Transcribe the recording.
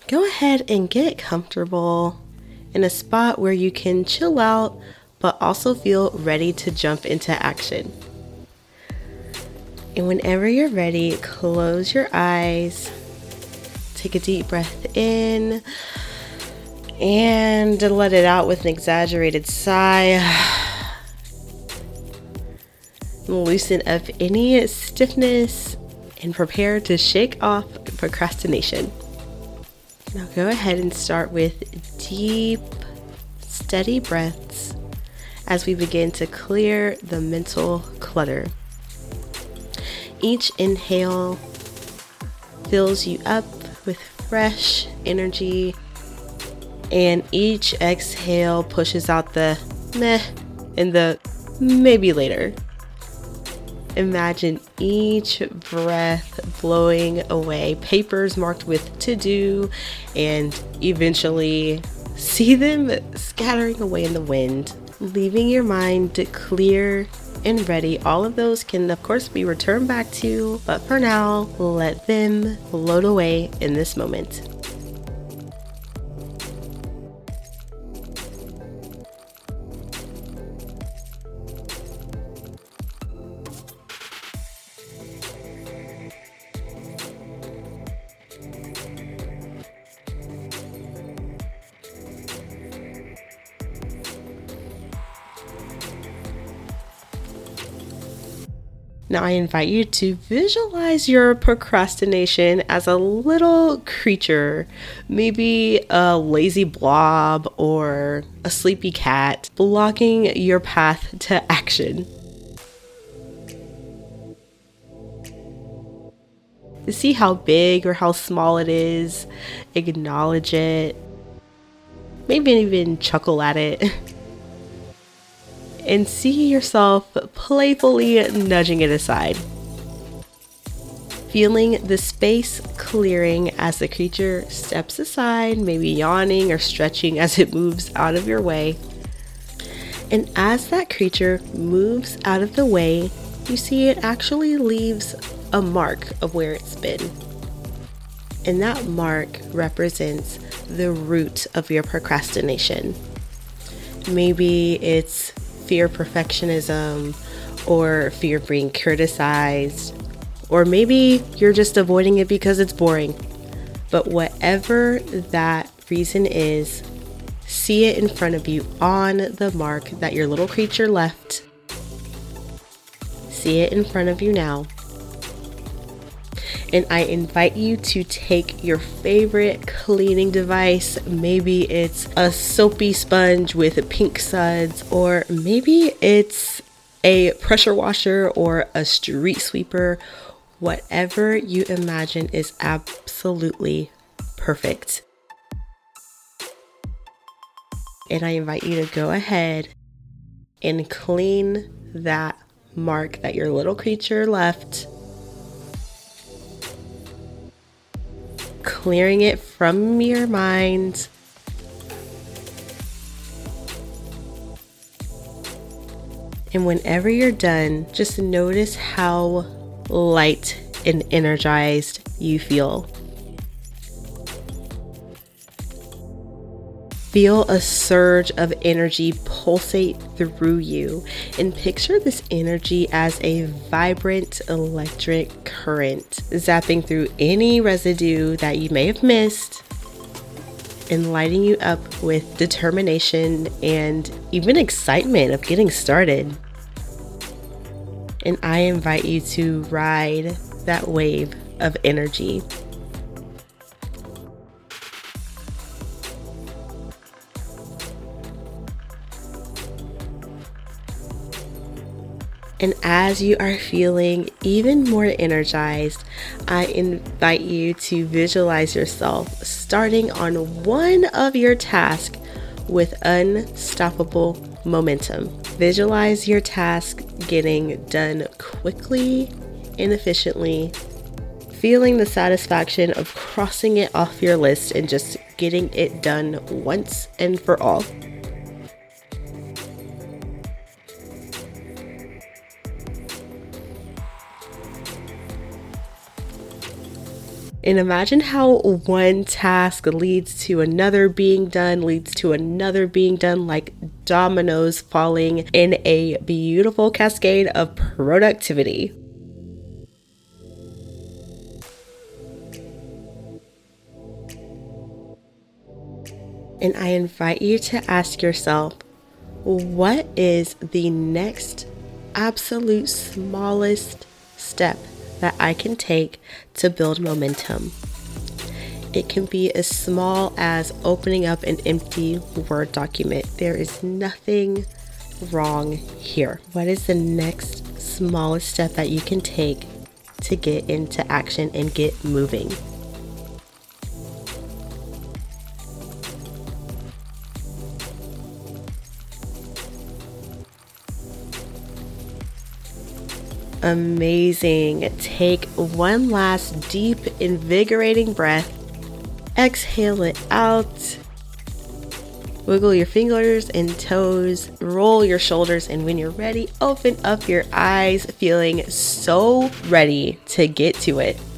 Go ahead and get comfortable in a spot where you can chill out but also feel ready to jump into action. And whenever you're ready, close your eyes, take a deep breath in, and let it out with an exaggerated sigh. Loosen up any stiffness and prepare to shake off procrastination. Now go ahead and start with deep, steady breaths as we begin to clear the mental clutter. Each inhale fills you up with fresh energy, and each exhale pushes out the meh and the maybe later. Imagine each breath blowing away papers marked with to do, and eventually see them scattering away in the wind, leaving your mind clear and ready. All of those can, of course, be returned back to you, but for now, let them float away in this moment. Now I invite you to visualize your procrastination as a little creature, maybe a lazy blob or a sleepy cat, blocking your path to action. See how big or how small it is, acknowledge it, maybe even chuckle at it. And see yourself playfully nudging it aside. Feeling the space clearing as the creature steps aside, maybe yawning or stretching as it moves out of your way. And as that creature moves out of the way, you see it actually leaves a mark of where it's been. And that mark represents the root of your procrastination. Maybe it's fear of perfectionism, or fear of being criticized, or maybe you're just avoiding it because it's boring. But whatever that reason is, see it in front of you on the mark that your little creature left. See it in front of you now. And I invite you to take your favorite cleaning device. Maybe it's a soapy sponge with pink suds, or maybe it's a pressure washer or a street sweeper. Whatever you imagine is absolutely perfect. And I invite you to go ahead and clean that mark that your little creature left, clearing it from your mind. And whenever you're done, just notice how light and energized you feel. Feel a surge of energy pulsate through you, and picture this energy as a vibrant electric current zapping through any residue that you may have missed and lighting you up with determination and even excitement of getting started. And I invite you to ride that wave of energy. And as you are feeling even more energized, I invite you to visualize yourself starting on one of your tasks with unstoppable momentum. Visualize your task getting done quickly and efficiently, feeling the satisfaction of crossing it off your list and just getting it done once and for all. And imagine how one task leads to another being done, leads to another being done, like dominoes falling in a beautiful cascade of productivity. And I invite you to ask yourself, what is the next absolute smallest step that I can take to build momentum? It can be as small as opening up an empty Word document. There is nothing wrong here. What is the next smallest step that you can take to get into action and get moving? Amazing. Take one last deep, invigorating breath. Exhale it out. Wiggle your fingers and toes. Roll your shoulders. And when you're ready, open up your eyes, feeling so ready to get to it.